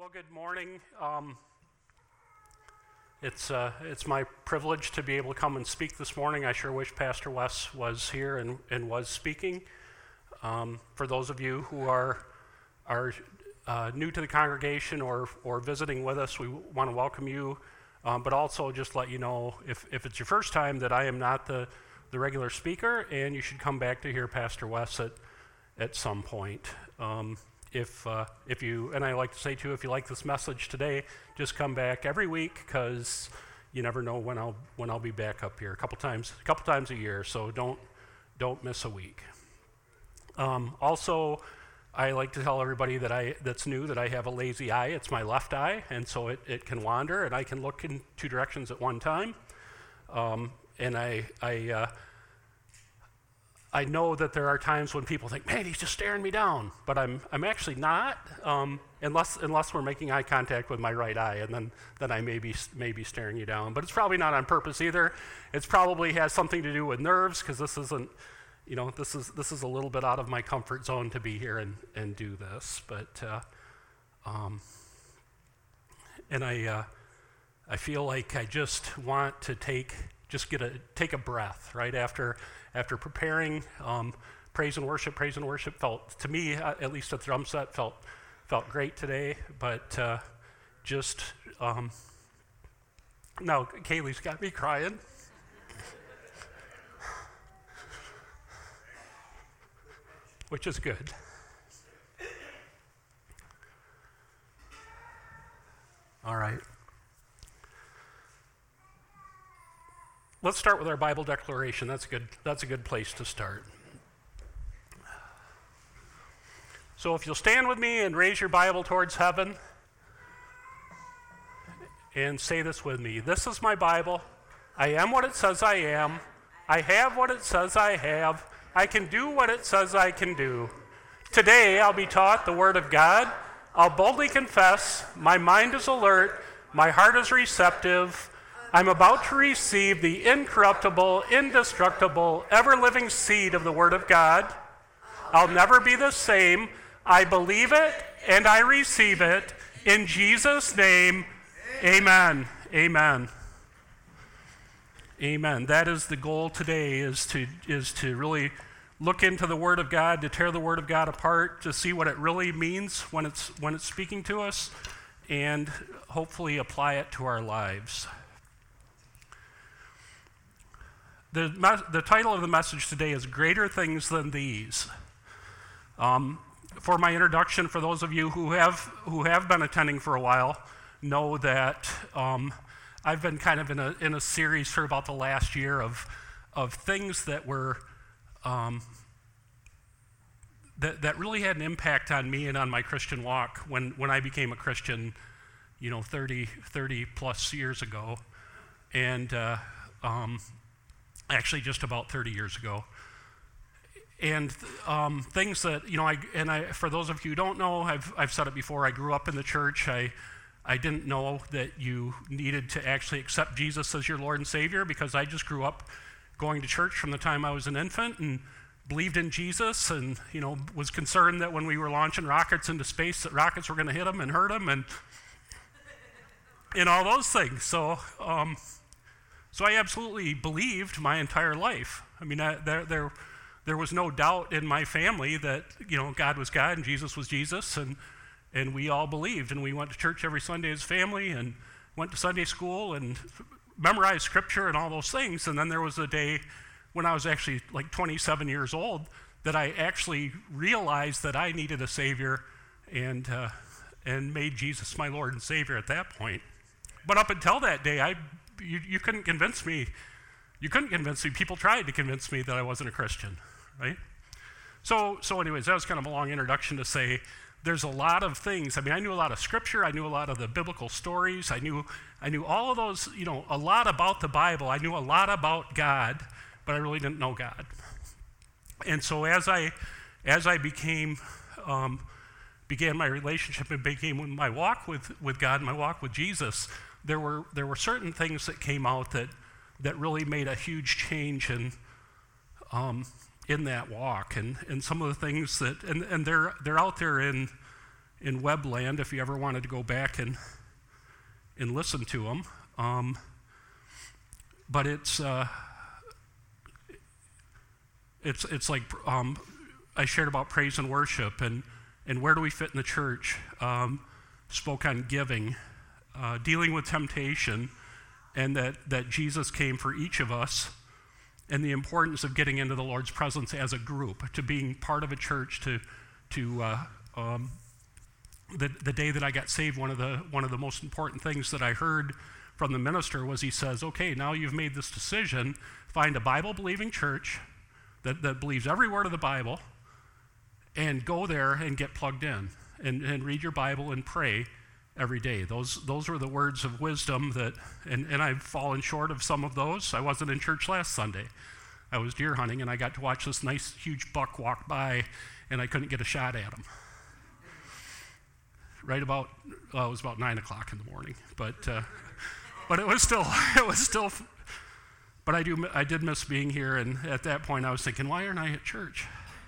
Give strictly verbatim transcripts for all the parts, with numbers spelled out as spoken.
Well, good morning. Um, it's uh, it's my privilege to be able to come and speak this morning. I sure wish Pastor Wes was here and, and was speaking. Um, for those of you who are are uh, new to the congregation or or visiting with us, we want to welcome you, um, but also just let you know if, if it's your first time that I am not the, the regular speaker, and you should come back to hear Pastor Wes at, at some point. Um, If uh, if you, and I like to say too, if you like this message today, just come back every week, because you never know when I'll when I'll be back up here a couple times a couple times a year. So don't don't miss a week. Um, also, I like to tell everybody that I that's new that I have a lazy eye. It's my left eye, and so it, it can wander, and I can look in two directions at one time. Um, and I I. Uh, I know that there are times when people think, man, he's just staring me down, but I'm I'm actually not, um, unless unless we're making eye contact with my right eye, and then, then I may be, may be staring you down. But it's probably not on purpose either. It's probably has something to do with nerves, because this isn't, you know, this is this is a little bit out of my comfort zone to be here and, and do this. But uh, um, and I uh, I feel like I just want to take just get a take a breath right after. After preparing, um, praise and worship, praise and worship felt, to me, uh, at least at the drum set, felt felt great today. But uh, just, um, no, Kaylee's got me crying. Which is good. All right. Let's start with our Bible declaration. That's a good, that's a good place to start. So if you'll stand with me and raise your Bible towards heaven and say this with me. This is my Bible. I am what it says I am. I have what it says I have. I can do what it says I can do. Today I'll be taught the Word of God. I'll boldly confess. My mind is alert. My heart is receptive. I'm about to receive the incorruptible, indestructible, ever-living seed of the Word of God. I'll never be the same. I believe it and I receive it. In Jesus' name, amen. Amen. Amen. That is the goal today, is to is to really look into the Word of God, to tear the Word of God apart, to see what it really means when it's when it's speaking to us, and hopefully apply it to our lives. The, the title of the message today is Greater Things Than These. Um, for my introduction, for those of you who have who have been attending for a while, know that um, I've been kind of in a in a series for about the last year of of things that were um, that that really had an impact on me and on my Christian walk when when I became a Christian, you know, thirty, thirty plus years ago, and. Uh, um, Actually, just about thirty years ago, and um, things that you know. I and I, for those of you who don't know, I've I've said it before. I grew up in the church. I I didn't know that you needed to actually accept Jesus as your Lord and Savior, because I just grew up going to church from the time I was an infant and believed in Jesus, and you know was concerned that when we were launching rockets into space, that rockets were going to hit them and hurt them, and and all those things. So. Um, So I absolutely believed my entire life. I mean, I, there, there, there was no doubt in my family that you know God was God and Jesus was Jesus, and and we all believed, and we went to church every Sunday as family, and went to Sunday school and memorized scripture and all those things. And then there was a day when I was actually like twenty-seven years old that I actually realized that I needed a Savior, and uh, and made Jesus my Lord and Savior at that point. But up until that day, I. You, you couldn't convince me. You couldn't convince me. People tried to convince me that I wasn't a Christian, right? So, so anyways, that was kind of a long introduction to say there's a lot of things. I mean, I knew a lot of scripture. I knew a lot of the biblical stories. I knew, I knew all of those. You know, a lot about the Bible. I knew a lot about God, but I really didn't know God. And so, as I, as I became, um, began my relationship and began my walk with with God, my walk with Jesus. There were there were certain things that came out that that really made a huge change in um, in that walk, and, and some of the things that and, and they're they're out there in in Webland if you ever wanted to go back and and listen to them. Um, but it's uh, it's it's like um, I shared about praise and worship and and where do we fit in the church. Um, spoke on giving, uh, dealing with temptation, and that that Jesus came for each of us, and the importance of getting into the Lord's presence as a group, to being part of a church, to to uh, um, the the day that I got saved, one of the one of the most important things that I heard from the minister was he says, okay, now you've made this decision, find a Bible-believing church that, that believes every word of the Bible, and go there and get plugged in, and, and read your Bible and pray every day. Those those were the words of wisdom that, and, and I've fallen short of some of those. I wasn't in church last Sunday. I was deer hunting, and I got to watch this nice, huge buck walk by, and I couldn't get a shot at him. Right about, well, it was about nine o'clock in the morning, but uh, but it was still, it was still, but I do, I did miss being here, and at that point I was thinking, why aren't I at church?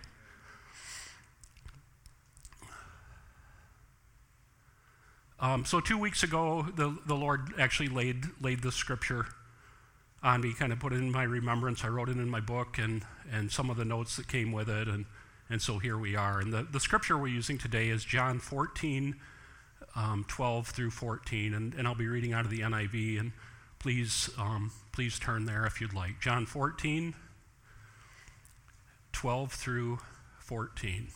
Um, so two weeks ago, the, the Lord actually laid laid this scripture on me, kind of put it in my remembrance. I wrote it in my book, and and some of the notes that came with it, and and so here we are. And the, the scripture we're using today is John fourteen, um, twelve through fourteen, and, and I'll be reading out of the N I V, and please, um, please turn there if you'd like. John fourteen, twelve through fourteen.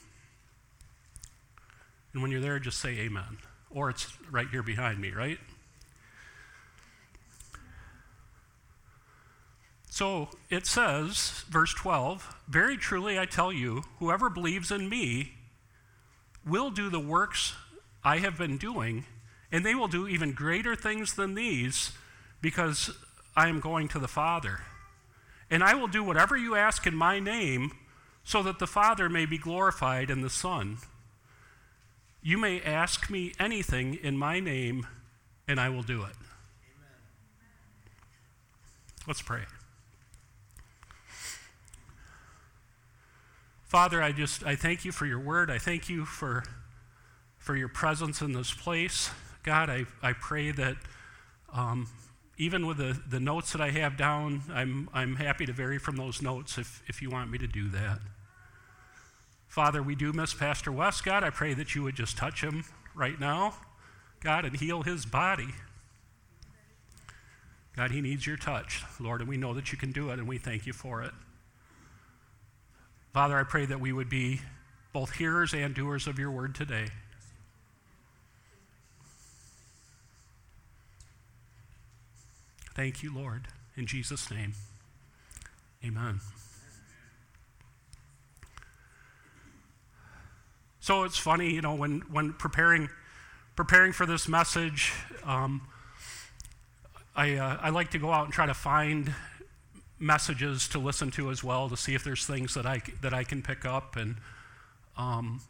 And when you're there, just say amen. Or it's right here behind me, right? So it says, verse twelve, very truly I tell you, whoever believes in me will do the works I have been doing, and they will do even greater things than these, because I am going to the Father. And I will do whatever you ask in my name, so that the Father may be glorified in the Son. You may ask me anything in my name, and I will do it. Amen. Let's pray. Father, I just, I thank you for your word. I thank you for, for your presence in this place. God, I, I pray that um, even with the, the notes that I have down, I'm, I'm happy to vary from those notes if, if you want me to do that. Father, we do miss Pastor West. God, I pray that you would just touch him right now, God, and heal his body. God, he needs your touch, Lord, and we know that you can do it, and we thank you for it. Father, I pray that we would be both hearers and doers of your word today. Thank you, Lord. In Jesus' name, amen. So it's funny, you know, when, when preparing preparing for this message, um, I, uh, I like to go out and try to find messages to listen to as well, to see if there's things that I that I can pick up, and um,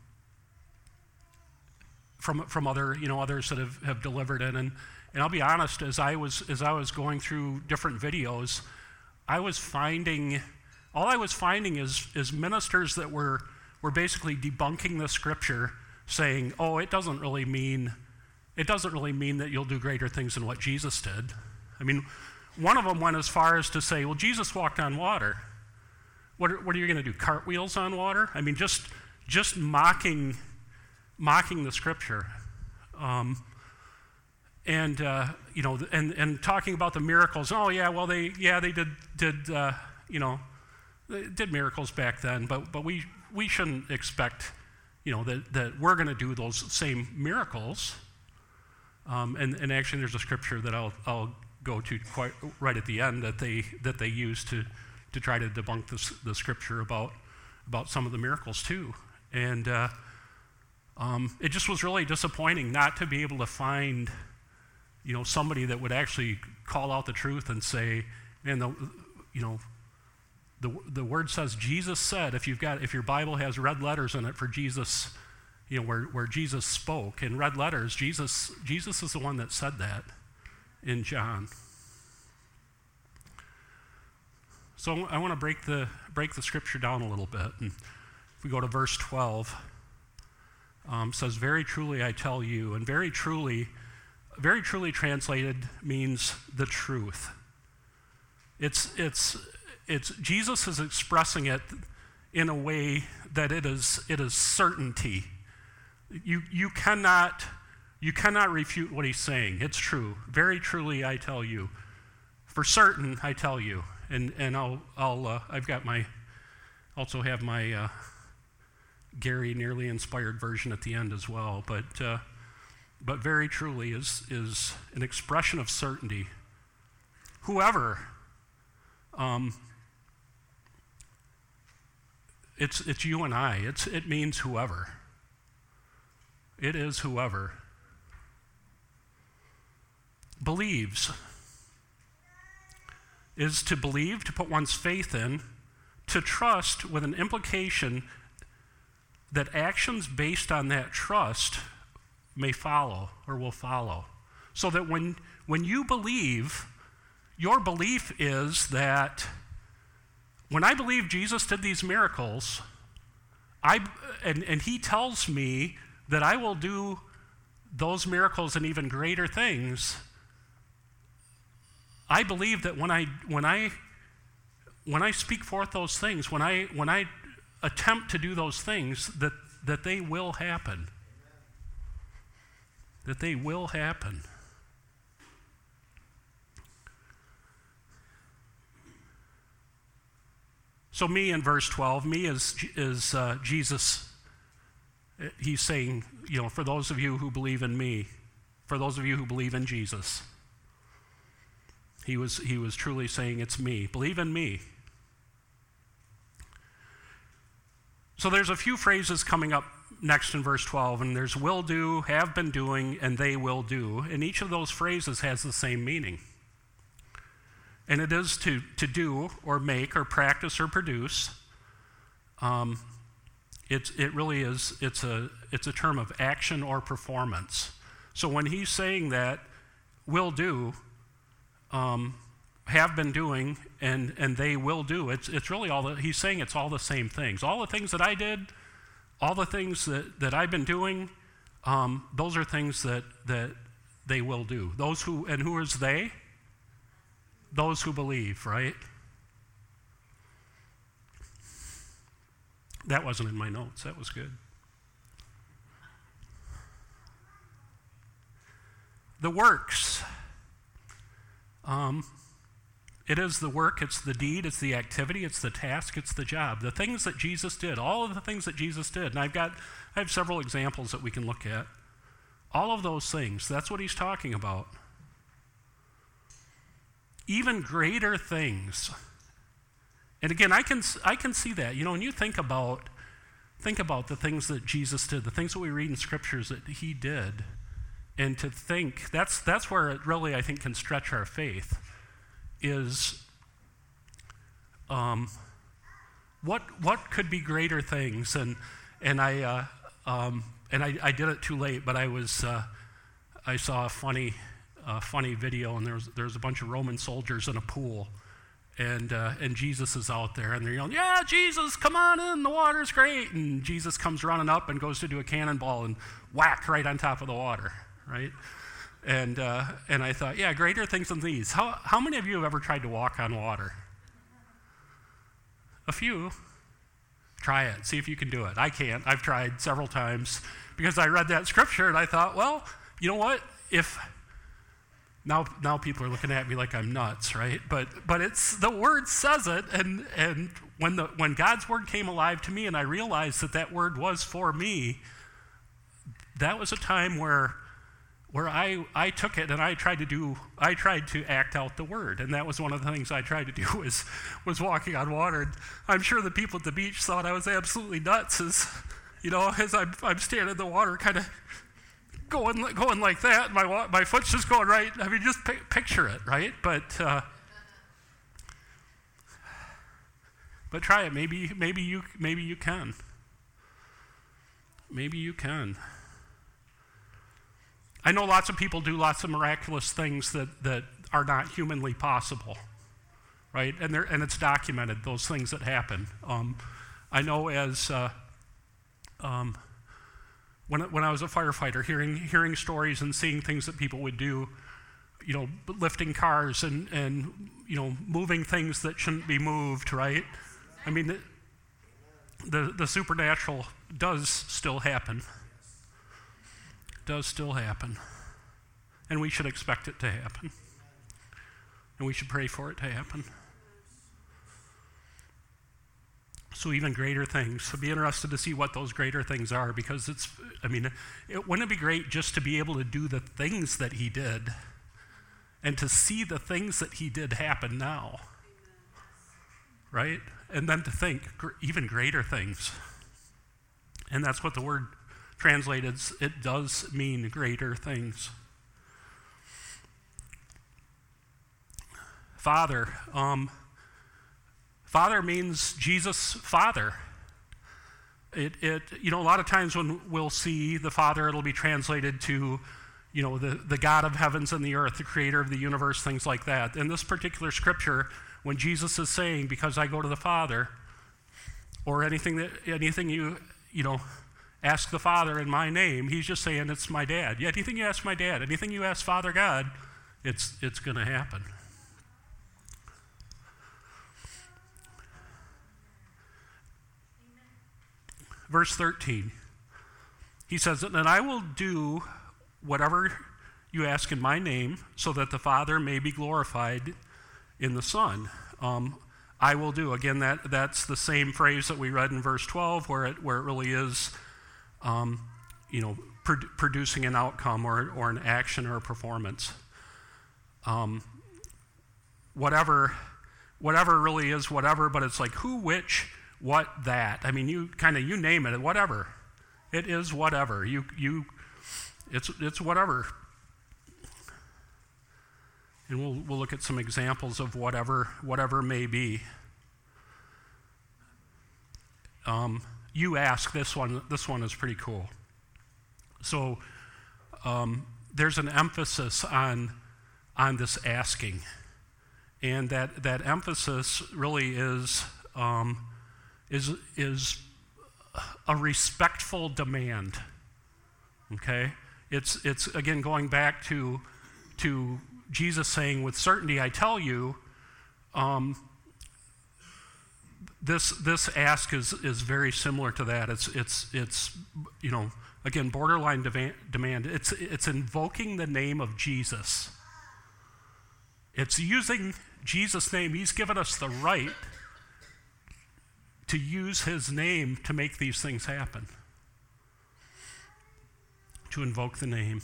from from other you know others that have, have delivered it. And and I'll be honest, as I was as I was going through different videos, I was finding all I was finding is is ministers that were were basically debunking the scripture, saying, "Oh, it doesn't really mean it doesn't really mean that you'll do greater things than what Jesus did." I mean, one of them went as far as to say, well, Jesus walked on water. What are, what are you going to do, cartwheels on water? I mean, just just mocking mocking the scripture. Um, and, uh, you know, and, and talking about the miracles. Oh, yeah, well, they, yeah, they did, did uh, you know, they did miracles back then, but, but we, we shouldn't expect, you know, that, that we're going to do those same miracles. Um, and, and actually, there's a scripture that I'll, I'll go to quite right at the end that they that they use to to try to debunk this, the scripture about about some of the miracles too. And uh, um, it just was really disappointing not to be able to find, you know, somebody that would actually call out the truth and say, man, the, you know, the the word says, Jesus said, if you've got if your Bible has red letters in it for Jesus, you know, where where Jesus spoke in red letters, Jesus Jesus is the one that said that in John. So I want to break the break the scripture down a little bit, and if we go to verse twelve, um, says, very truly I tell you, and very truly, very truly translated means the truth. It's, it's, it's, Jesus is expressing it in a way that it is, it is certainty. You, you cannot, you cannot refute what he's saying. It's true. Very truly I tell you. For certain I tell you. And, and I'll, I'll, uh, I've got my, also have my uh, Gary nearly inspired version at the end as well. But, uh, but very truly is, is an expression of certainty. Whoever, um, it's, it's you and I. It's, it means whoever. It is whoever believes. Is to believe, to put one's faith in, to trust with an implication that actions based on that trust may follow or will follow. So that when, when you believe, your belief is that when I believe Jesus did these miracles, I, and, and he tells me that I will do those miracles and even greater things, I believe that when I when I when I speak forth those things, when I when I attempt to do those things, that that they will happen. That they will happen. So me in verse twelve, me is is uh, Jesus. He's saying, you know, for those of you who believe in me, for those of you who believe in Jesus. He was, he was truly saying, it's me. Believe in me. So there's a few phrases coming up next in verse twelve, and there's will do, have been doing, and they will do. And each of those phrases has the same meaning. And it is to, to do, or make, or practice, or produce. Um, it's, it really is, it's a, it's a term of action or performance. So when he's saying that, will do, Um, have been doing, and, and they will do. It's it's really all, the, he's saying it's all the same things. All the things that I did, all the things that, that I've been doing, um, those are things that, that they will do. Those who, and who is they? Those who believe, right? That wasn't in my notes. That was good. The works. Um, it is the work, it's the deed, it's the activity, it's the task, it's the job. The things that Jesus did, all of the things that Jesus did, and I've got, I have several examples that we can look at. All of those things, that's what he's talking about. Even greater things. And again, I can, I can see that. You know, when you think about, think about the things that Jesus did, the things that we read in scriptures that he did, and to think, that's that's where it really, I think, can stretch our faith, is um, what what could be greater things? And and I uh, um, and I, I did it too late, but I was uh, I saw a funny uh, funny video, and there was there was a bunch of Roman soldiers in a pool, and uh, and Jesus is out there, and they're yelling, "Yeah, Jesus, come on in, the water's great!" And Jesus comes running up and goes to do a cannonball and whack right on top of the water. Right? And uh, and I thought, yeah, greater things than these. How how many of you have ever tried to walk on water? A few. Try it. See if you can do it. I can't. I've tried several times because I read that scripture and I thought, well, you know what? If now now people are looking at me like I'm nuts, right? But but it's the word says it, and and when the when God's word came alive to me and I realized that that word was for me, that was a time where. where I, I took it and I tried to do, I tried to act out the word. And that was one of the things I tried to do was, was walking on water. And I'm sure the people at the beach thought I was absolutely nuts as, you know, as I'm, I'm standing in the water kind of going, going like that. And my, my foot's just going right. I mean, just p- picture it, right? But, uh, but try it. Maybe, maybe you, maybe you can. Maybe you can. I know lots of people do lots of miraculous things that, that are not humanly possible, right? And they're, and it's documented, those things that happen. Um, I know as uh, um, when, when I was a firefighter, hearing, hearing stories and seeing things that people would do, you know, lifting cars and, and you know, moving things that shouldn't be moved, right? I mean, the, the, the supernatural does still happen. Does still happen. And we should expect it to happen. And we should pray for it to happen. So even greater things. So be interested to see what those greater things are, because it's, I mean, it, wouldn't it be great just to be able to do the things that he did and to see the things that he did happen now, right? And then to think gr- even greater things. And that's what the word translated, it does mean greater things. Father, um, Father means Jesus' Father. It, it, you know, a lot of times when we'll see the Father, it'll be translated to, you know, the, the God of heavens and the earth, the creator of the universe, things like that. In this particular scripture, when Jesus is saying, because I go to the Father, or anything that, anything you, you know, ask the Father in my name, he's just saying it's my dad. Yeah, anything you ask my dad, anything you ask Father God, it's, it's going to happen. Verse thirteen, he says, and I will do whatever you ask in my name, so that the Father may be glorified in the Son. Um, I will do. Again, that, that's the same phrase that we read in verse twelve, where it, where it really is, um, you know, pro- producing an outcome or, or an action or a performance. Um, whatever, whatever really is whatever, but it's like who, which, what, that. I mean, you kind of, you name it, whatever. It is whatever. You, you, it's, it's whatever. And we'll, we'll look at some examples of whatever, whatever may be. Um, you ask, this one, this one is pretty cool. So, um, there's an emphasis on, on this asking. And that, that emphasis really is, um, is, is a respectful demand, okay? It's, it's again, going back to, to Jesus saying, with certainty I tell you, um, this, this ask is, is very similar to that. It's, it's, it's you know, again, borderline deva- demand. It's, it's invoking the name of Jesus. It's using Jesus' name. He's given us the right to use his name to make these things happen, to invoke the name.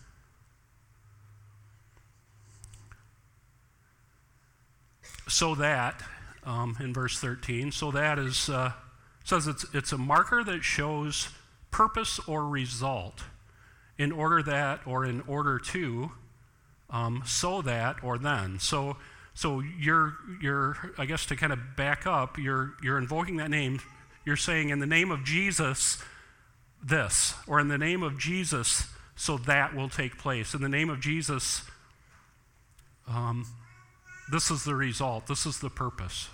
So that, um, in verse thirteen, so that is, uh, says it's, it's a marker that shows purpose or result, in order that, or in order to, um, so that, or then. So So you're, you're, I guess to kind of back up, you're, you're invoking that name. You're saying, in the name of Jesus, this, or in the name of Jesus, so that will take place. In the name of Jesus, um, this is the result. This is the purpose.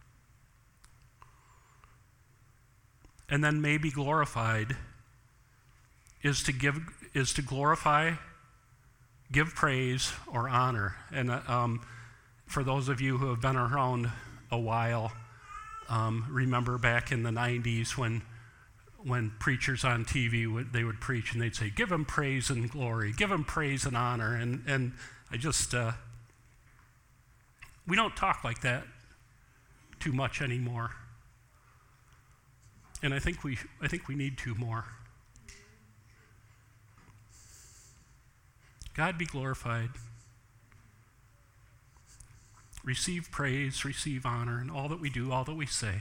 And then may be glorified is to give, is to glorify, give praise, or honor. And uh, um, for those of you who have been around a while, um, remember back in the nineties when when preachers on T V, would, they would preach and they'd say, give him praise and glory, give him praise and honor. And, and I just, uh, we don't talk like that too much anymore. And I think we, I think we need to more. God be glorified. Receive praise, receive honor, in all that we do, all that we say. Amen.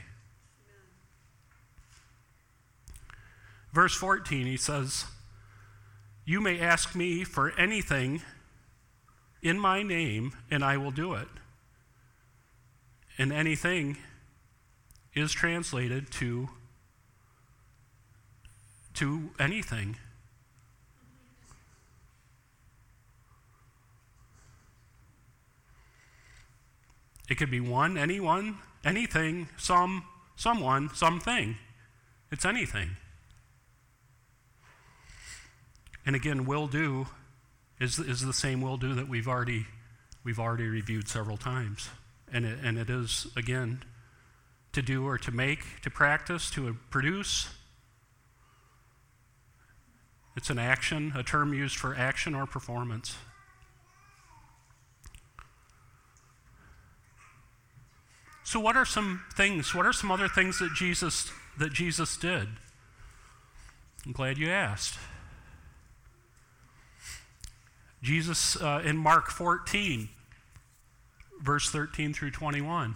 Verse fourteen, he says, you may ask me for anything in my name, and I will do it. And anything is translated to, to anything. It could be one, anyone, anything, some, someone, something. It's anything. And again, will do is, is the same will do that we've already we've already reviewed several times. And it, and it is, again, to do or to make, to practice, to produce. It's an action, a term used for action or performance. So what are some things, what are some other things that Jesus that Jesus did? I'm glad you asked. Jesus, uh, in Mark fourteen, verse thirteen through twenty-one,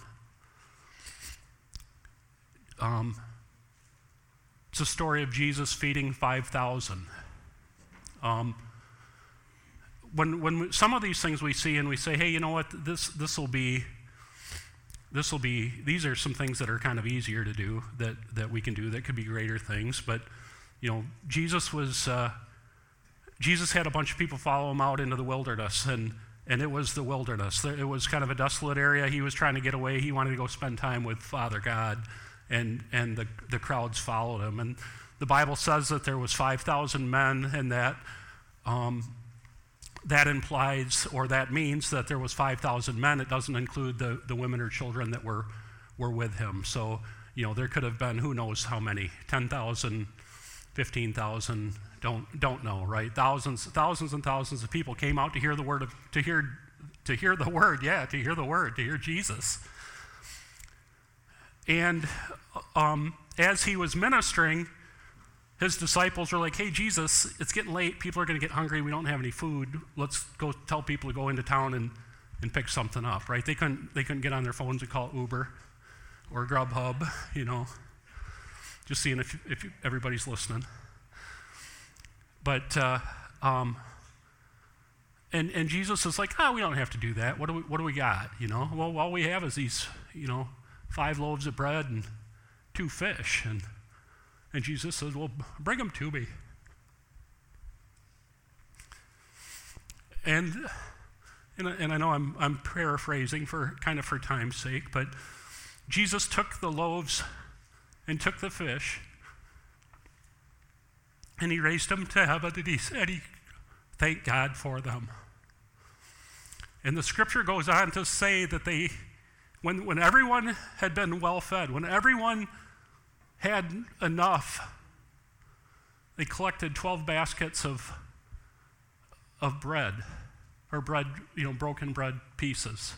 um, it's a story of Jesus feeding five thousand. Um, when when some of these things we see and we say, hey, you know what, this this will be, this will be, these are some things that are kind of easier to do that that we can do that could be greater things, but you know, Jesus was. Uh, Jesus had a bunch of people follow him out into the wilderness, and, and it was the wilderness. It was kind of a desolate area. He was trying to get away. He wanted to go spend time with Father God, and, and the, the crowds followed him. And the Bible says that there was five thousand men, and that um, that implies, or that means that there was five thousand men. It doesn't include the, the women or children that were, were with him. So, you know, there could have been who knows how many, ten thousand, fifteen thousand, Don't don't know, right? Thousands, thousands and thousands of people came out to hear the word of to hear to hear the word, yeah, to hear the word, to hear Jesus. And um, as he was ministering, his disciples were like, "Hey, Jesus, it's getting late. People are going to get hungry. We don't have any food. Let's go tell people to go into town and, and pick something up." Right? They couldn't they couldn't get on their phones and call Uber or Grubhub, you know. Just seeing if if everybody's listening. But, uh, um, and and Jesus is like, oh, we don't have to do that. What do we what do we got? You know, well, all we have is these, you know, five loaves of bread and two fish. And and Jesus says, well, bring them to me. And and, and I know I'm I'm paraphrasing for kind of for time's sake, but Jesus took the loaves and took the fish. And he raised them to heaven, and he said he thanked God for them. And the scripture goes on to say that they, when, when everyone had been well fed, when everyone had enough, they collected twelve baskets of, of bread, or bread, you know, broken bread pieces.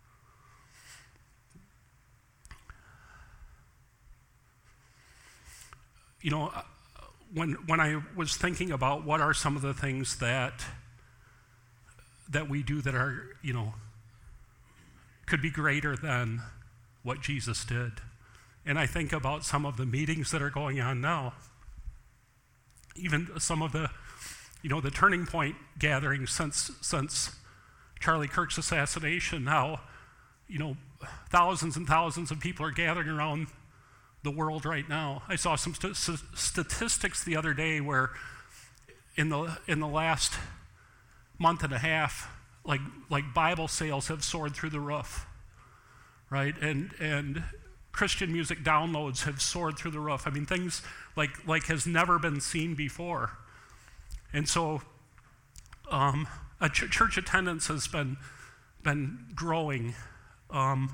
You know, When when I was thinking about what are some of the things that that we do that are, you know, could be greater than what Jesus did. And I think about some of the meetings that are going on now. Even some of the, you know, the turning point gatherings since since Charlie Kirk's assassination. How, you know, thousands and thousands of people are gathering around the world right now. I saw some st- statistics the other day where in the in the last month and a half, like like Bible sales have soared through the roof, right? And and Christian music downloads have soared through the roof. I mean, things like like has never been seen before. And so, um, a ch- church attendance has been been growing. Um,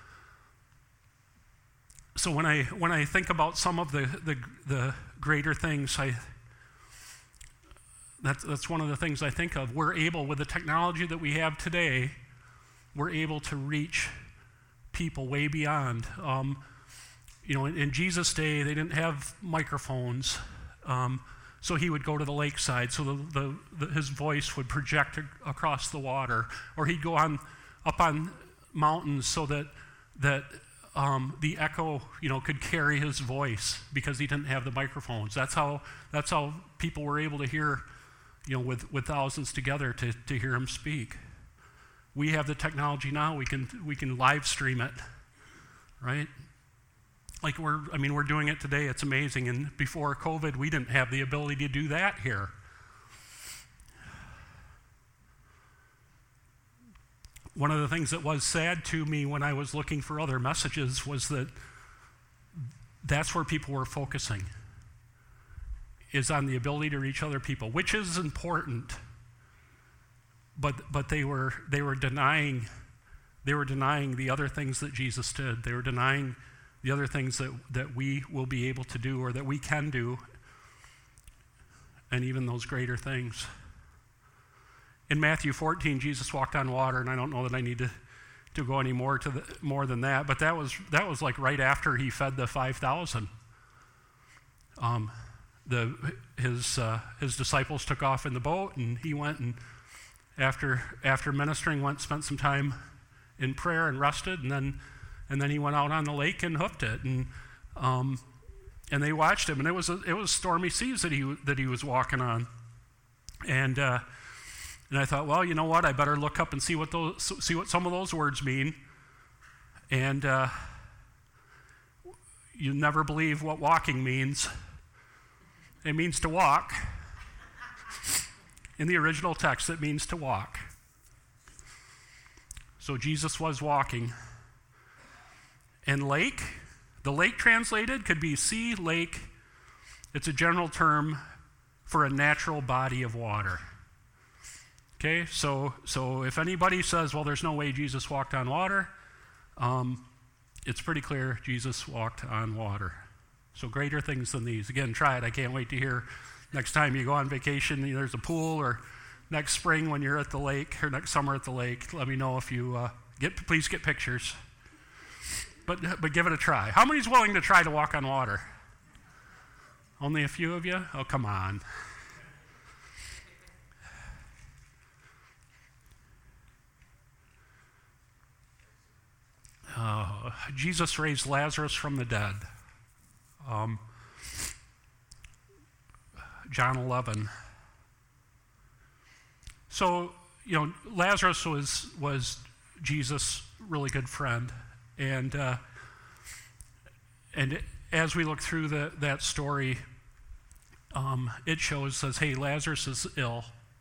So when I when I think about some of the, the, the greater things, I that's that's one of the things I think of. We're able, with the technology that we have today, we're able to reach people way beyond. Um, you know, in, in Jesus' day, they didn't have microphones, um, so he would go to the lakeside, so the, the, the, his voice would project a, across the water, or he'd go on up on mountains so that that. Um, the echo, you know, could carry his voice because he didn't have the microphones. That's how that's how people were able to hear, you know, with, with thousands together to, to hear him speak. We have the technology now. We can we can live stream it, right? Like we're, I mean, we're doing it today. It's amazing. And before COVID, we didn't have the ability to do that here. One of the things that was sad to me when I was looking for other messages was that that's where people were focusing. is on the ability to reach other people, which is important. But but they were they were denying they were denying the other things that Jesus did. They were denying the other things that, that we will be able to do or that we can do, and even those greater things. In Matthew fourteen, Jesus walked on water, and I don't know that I need to, to go any more to the, more than that, but that was that was like right after he fed the five thousand. Um, the his uh, his disciples took off in the boat, and he went and after after ministering went spent some time in prayer and rested, and then and then he went out on the lake and hooked it, and um, and they watched him, and it was a, it was stormy seas that he that he was walking on, and. Uh, And I thought, well, you know what? I better look up and see what those, see what some of those words mean. And uh, you never believe what walking means. It means to walk. In the original text, it means to walk. So Jesus was walking. And lake, the lake translated could be sea, lake. It's a general term for a natural body of water. Okay, so so if anybody says, well, there's no way Jesus walked on water, um, it's pretty clear Jesus walked on water. So greater things than these. Again, try it. I can't wait to hear next time you go on vacation, there's a pool, or next spring when you're at the lake, or next summer at the lake, let me know if you uh, get, please get pictures. But, but give it a try. How many's willing to try to walk on water? Only a few of you? Oh, come on. Uh, Jesus raised Lazarus from the dead. Um, John eleven. So, you know, Lazarus was was Jesus' really good friend, and uh, and as we look through the, that story, um, it shows says, hey, Lazarus is ill,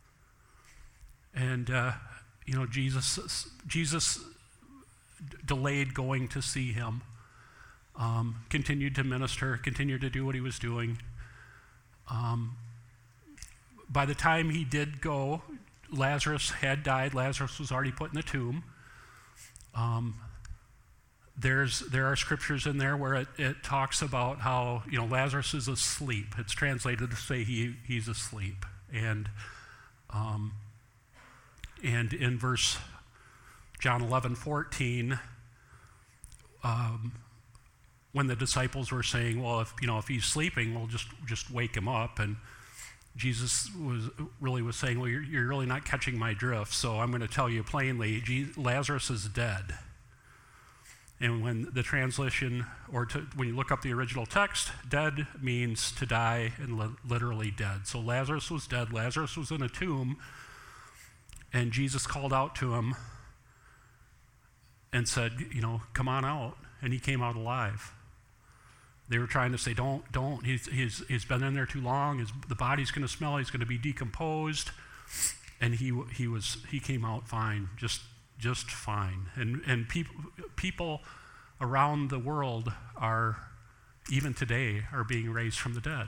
and uh, you know, Jesus Jesus. delayed going to see him, um, continued to minister, continued to do what he was doing. Um, by the time he did go, Lazarus had died. Lazarus was already put in the tomb. Um, there's there are scriptures in there where it, it talks about how, you know, Lazarus is asleep. It's translated to say he he's asleep. And um, and in verse John eleven fourteen, um, when the disciples were saying, well, if you know if he's sleeping, we'll just just wake him up, and Jesus was really was saying, well, you're, you're really not catching my drift, so I'm going to tell you plainly, Jesus, Lazarus is dead. And when the translation, or to, when you look up the original text, dead means to die, and li- literally dead. So Lazarus was dead. Lazarus was in a tomb, and Jesus called out to him and said, you know, come on out. And he came out alive. They were trying to say, don't, don't. He's, he's, he's been in there too long. His, the body's going to smell. He's going to be decomposed. And he he was he came out fine, just just fine. And and people people around the world are, even today, are being raised from the dead.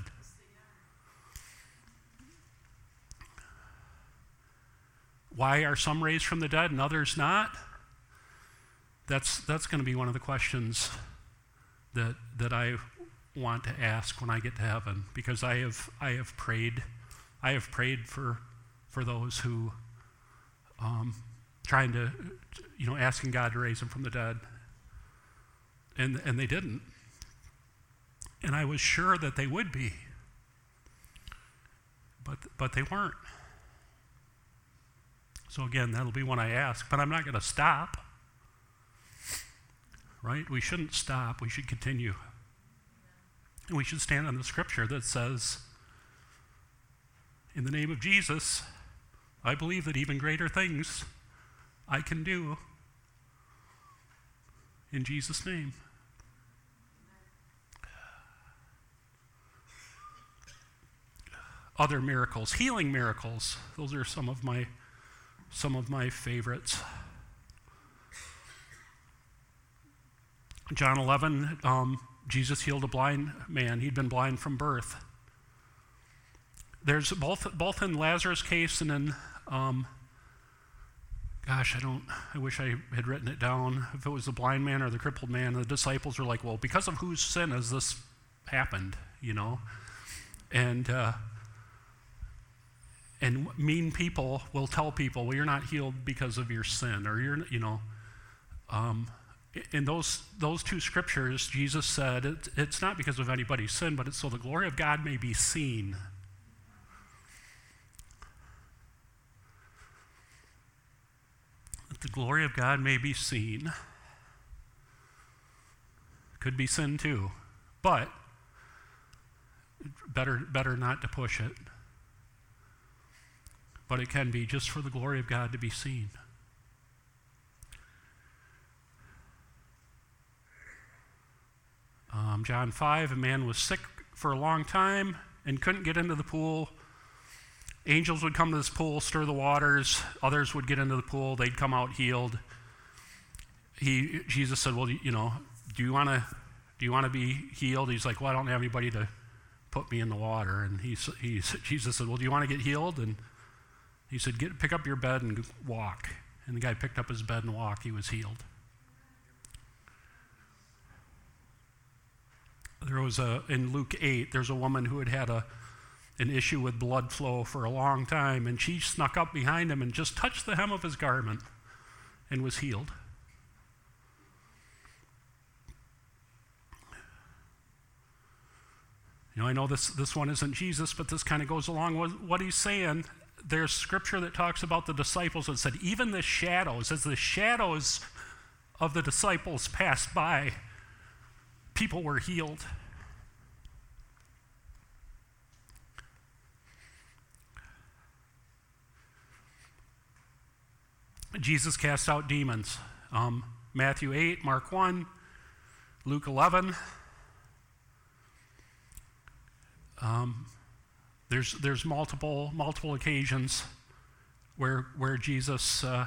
Why are some raised from the dead and others not? That's that's going to be one of the questions that that I want to ask when I get to heaven, because I have I have prayed I have prayed for for those who um, trying to you know asking God to raise them from the dead, and and they didn't, and I was sure that they would be, but but they weren't. So again, that'll be when I ask, but I'm not going to stop. Right? We shouldn't stop. We should continue. And we should stand on the scripture that says, in the name of Jesus, I believe that even greater things I can do in Jesus' name. Other miracles, healing miracles. Those are some of my some of my favorites. John eleven, um, Jesus healed a blind man. He'd been blind from birth. there's both both in Lazarus' case and in, um, gosh, I don't, I wish I had written it down. If it was the blind man or the crippled man, the disciples were like, well, because of whose sin has this happened, you know? And uh, and mean people will tell people, well, you're not healed because of your sin, or you're, you know, um, in those those two scriptures, Jesus said, it, it's not because of anybody's sin, but it's so the glory of God may be seen. That the glory of God may be seen. Could be sin too, but better better not to push it. But it can be just for the glory of God to be seen. Um, John five, a man was sick for a long time and couldn't get into the pool. Angels would come to this pool, stir the waters. Others would get into the pool. They'd come out healed. He, Jesus said, well, you know, do you want to do you want to be healed? He's like, well, I don't have anybody to put me in the water. And he, he, Jesus said, well, do you want to get healed? And he said, get, pick up your bed and walk. And the guy picked up his bed and walked. He was healed. There was a, in Luke eight, there's a woman who had had a, an issue with blood flow for a long time, and she snuck up behind him and just touched the hem of his garment and was healed. You know, I know this, this one isn't Jesus, but this kind of goes along with what he's saying. There's scripture that talks about the disciples that said, even the shadows, as the shadows of the disciples passed by, people were healed. Jesus cast out demons. Um, Matthew eight, Mark one, Luke eleven. Um, there's there's multiple multiple occasions where where Jesus uh,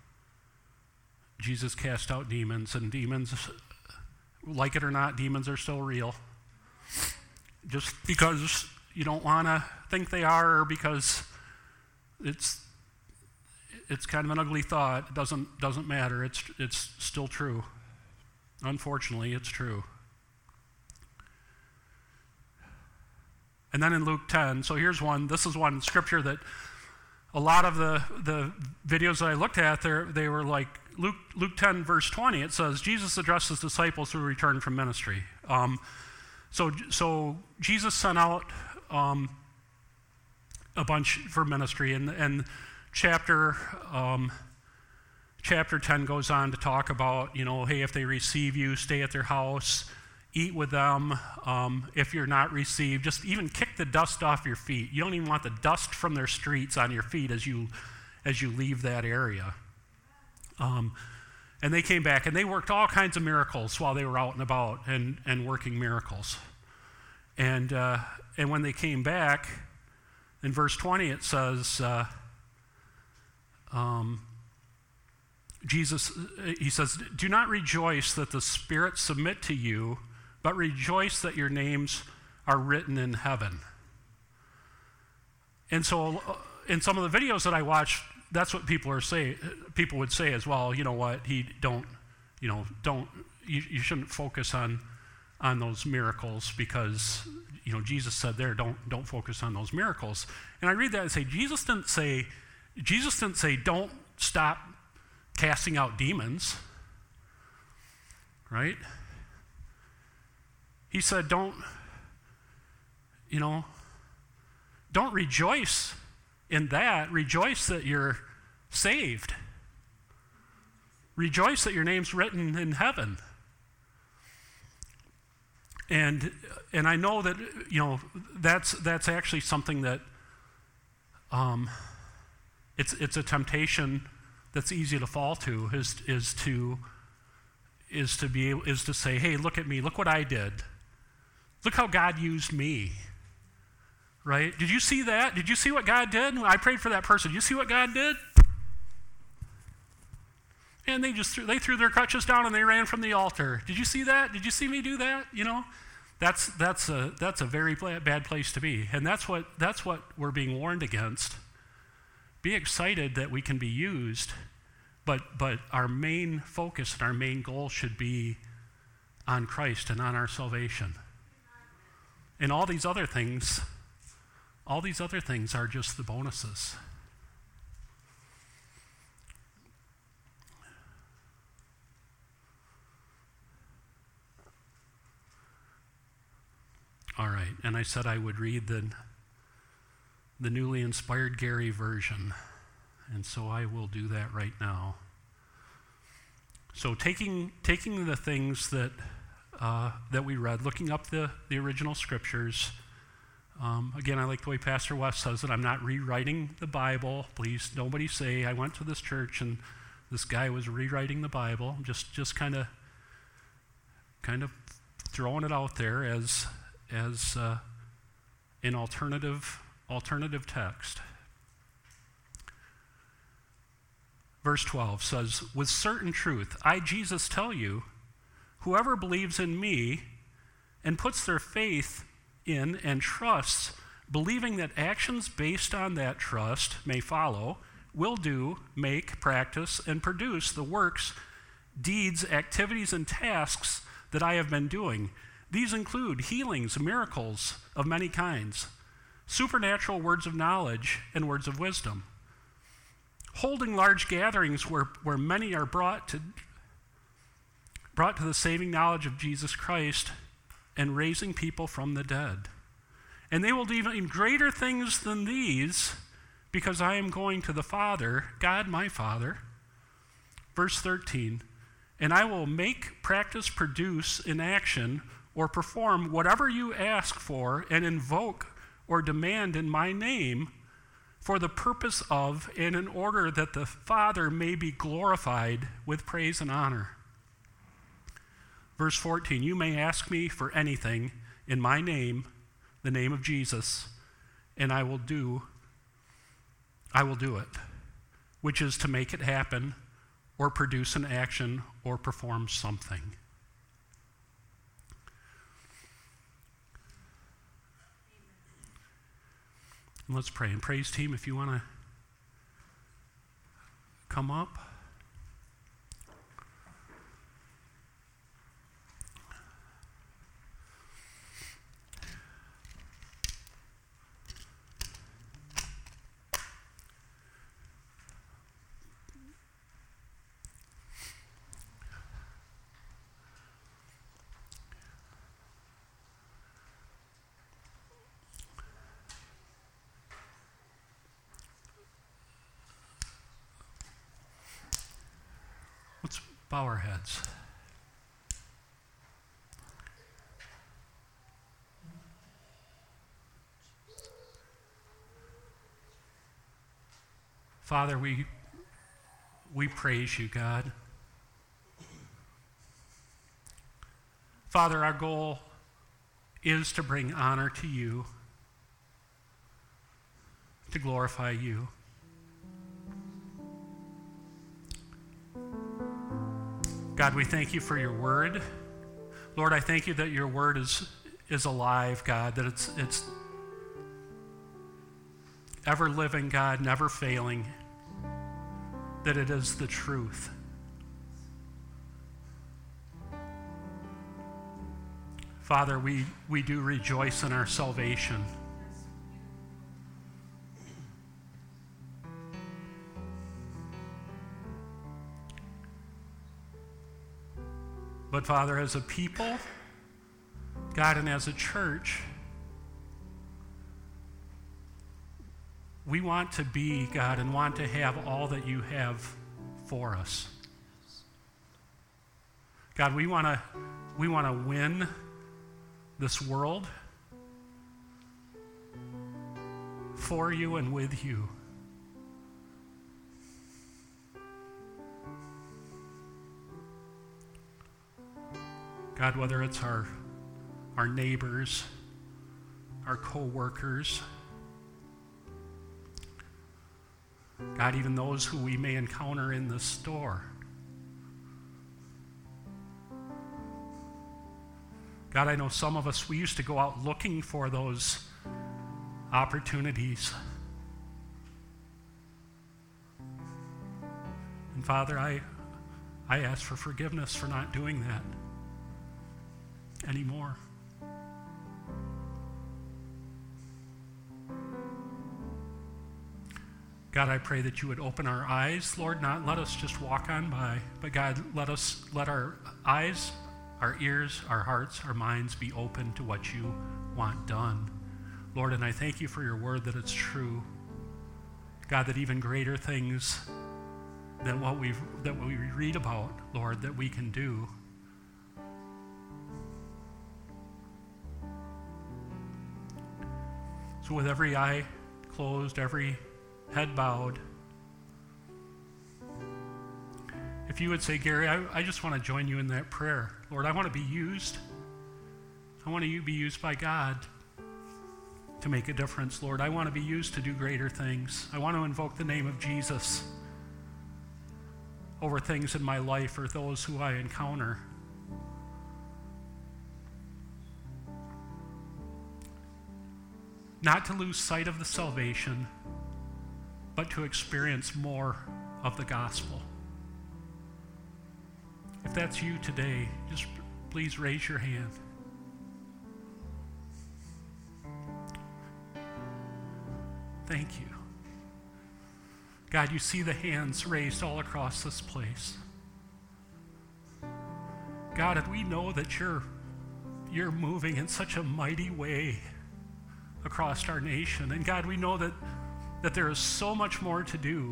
Jesus cast out demons, and demons, like it or not, demons are still real. Just because you don't want to think they are, or because it's it's kind of an ugly thought, it doesn't doesn't matter. It's it's still true. Unfortunately, it's true. And then in Luke ten, so here's one. This is one scripture that a lot of the, the videos that I looked at, they were like, Luke, Luke ten, verse twenty, it says, Jesus addressed his disciples who returned from ministry. Um, so, so Jesus sent out um, a bunch for ministry, and, and chapter, um, chapter ten goes on to talk about, you know, hey, if they receive you, stay at their house, eat with them. Um, if you're not received, just even kick the dust off your feet. You don't even want the dust from their streets on your feet as you as you leave that area. Um, and they came back, and they worked all kinds of miracles while they were out and about and, and working miracles. And uh, and when they came back, in verse twenty it says, uh, um, Jesus, he says, do not rejoice that the spirits submit to you, but rejoice that your names are written in heaven. And so uh, in some of the videos that I watched, that's what people are say. People would say as well, you know what, he don't, you know, don't, you, you shouldn't focus on on those miracles because, you know, Jesus said there, don't don't focus on those miracles. And I read that and say, Jesus didn't say, Jesus didn't say, don't stop casting out demons, right? He said, don't, you know, don't rejoice in that. Rejoice that you're saved. Rejoice that your name's written in heaven. And and I know that, you know, that's that's actually something that um, it's it's a temptation that's easy to fall to, is is to is to be able, is to say, hey, look at me, look what I did. Look how God used me. Right? Did you see that? Did you see what God did? I prayed for that person. Did you see what God did? And they just threw, they threw their crutches down and they ran from the altar. Did you see that? Did you see me do that? You know? That's, that's, a, that's a very bad place to be. And that's what, that's what we're being warned against. Be excited that we can be used, but, but our main focus and our main goal should be on Christ and on our salvation. And all these other things, all these other things are just the bonuses. All right, and I said I would read the, the newly inspired Gary version, and so I will do that right now. So taking taking the things that uh, that we read, looking up the, the original scriptures, um, again, I like the way Pastor West says it, I'm not rewriting the Bible. Please, nobody say, I went to this church and this guy was rewriting the Bible. I'm just just kind of kind of throwing it out there as as uh, an alternative alternative text. Verse twelve says, with certain truth, I, Jesus, tell you, whoever believes in me and puts their faith in and trusts, believing that actions based on that trust may follow, will do, make, practice, and produce the works, deeds, activities, and tasks that I have been doing. These include healings, miracles of many kinds, supernatural words of knowledge, and words of wisdom. Holding large gatherings where, where many are brought to, brought to the saving knowledge of Jesus Christ, and raising people from the dead. And they will do even greater things than these, because I am going to the Father, God my Father. Verse thirteen, and I will make, practice, produce in action, or perform whatever you ask for and invoke or demand in my name, for the purpose of and in order that the Father may be glorified with praise and honor. Verse fourteen, you may ask me for anything in my name, the name of Jesus, and I will do, I will do it, which is to make it happen or produce an action or perform something. And let's pray. And praise team, if you want to come up. Let's bow our heads. Father, we we praise you, God. Father, our goal is to bring honor to you, to glorify you. God, we thank you for your word. Lord, I thank you that your word is, is alive, God, that it's, it's ever living, God, never failing, that it is the truth. Father, we, we do rejoice in our salvation. But Father, as a people, God, and as a church, we want to be, God, and want to have all that you have for us. God, we want to we want to win this world for you and with you. God, whether it's our, our neighbors, our co-workers, God, even those who we may encounter in the store. God, I know some of us, we used to go out looking for those opportunities. And Father, I, I ask for forgiveness for not doing that anymore. God, I pray that you would open our eyes, Lord, not let us just walk on by, but God, let us, let our eyes, our ears, our hearts, our minds be open to what you want done. Lord, and I thank you for your word that it's true. God, that even greater things than what we that we read about, Lord, that we can do. So with every eye closed, every head bowed, if you would say, Gary, I, I just want to join you in that prayer. Lord, I want to be used. I want to be used by God to make a difference, Lord. I want to be used to do greater things. I want to invoke the name of Jesus over things in my life or those who I encounter. Not to lose sight of the salvation, but to experience more of the gospel. If that's you today, just please raise your hand. Thank you. God, you see the hands raised all across this place. God, and we know that you're, you're moving in such a mighty way across our nation. And God, we know that, that there is so much more to do.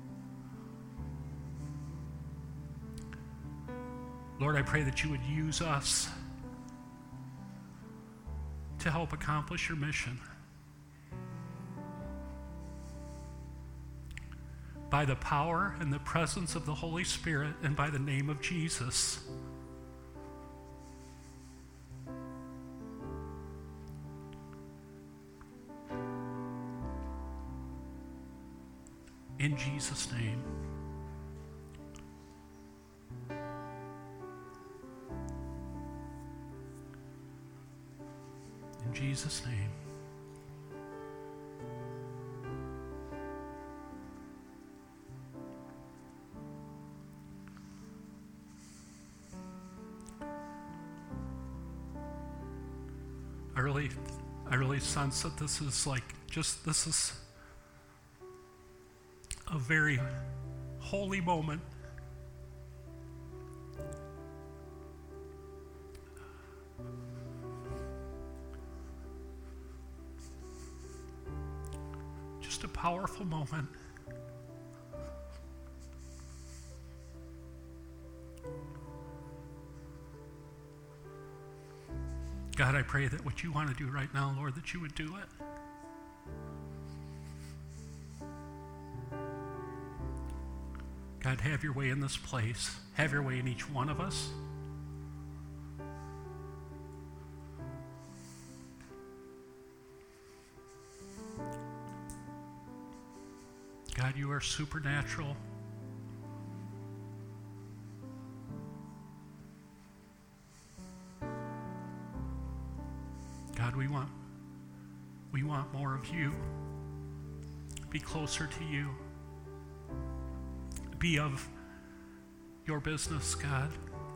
Lord, I pray that you would use us to help accomplish your mission. By the power and the presence of the Holy Spirit and by the name of Jesus. In Jesus' name. In Jesus' name. I really, I really sense that this is like, just, this is a very holy moment. Just a powerful moment. God, I pray that what you want to do right now, Lord, that you would do it. God, have your way in this place. Have your way in each one of us. God, you are supernatural. God, we want, we want more of you. Be closer to you. Be of your business, God.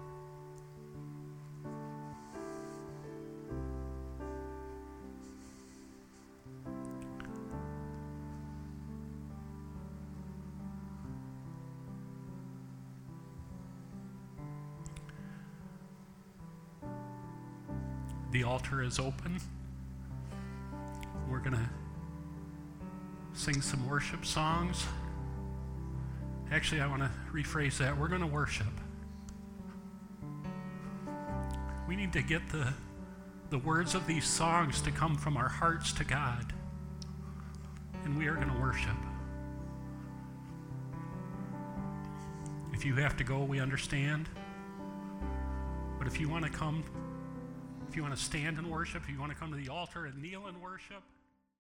The altar is open. We're going to sing some worship songs. Actually, I want to rephrase that. We're going to worship. We need to get the, the words of these songs to come from our hearts to God. And we are going to worship. If you have to go, we understand. But if you want to come, if you want to stand and worship, if you want to come to the altar and kneel and worship,